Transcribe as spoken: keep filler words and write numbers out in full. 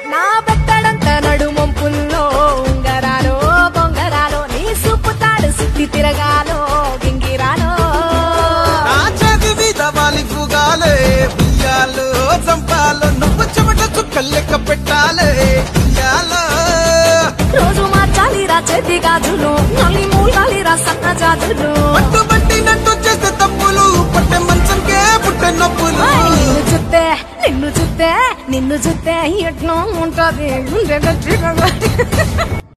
నా బెత్తడంత నడుమొంపుల్లో ఉంగరాలో బొంగరాలో నీ సుప్పుతాడు సుత్తి తిరగాలో గింగిరాలో నా చేతి మీద వాలి పుగాలే బియ్యాలు చంపాలో నువ్వు చెమట చుక్కలు లెక్క పెట్టాలే బియ్యాలో రోజు మార్చాలి రా చేతి గాజులు నల్లి మూలాలి రా సన్న జాజులు పట్టు పట్టినట్టు చేస్తే తప్పులు పట్టే మంచంకే పుట్టే నొప్పులు నిన్ను చూస్తే నిన్ను చూస్తే నిన్ను చూస్తే ఎట్లా ఉంటది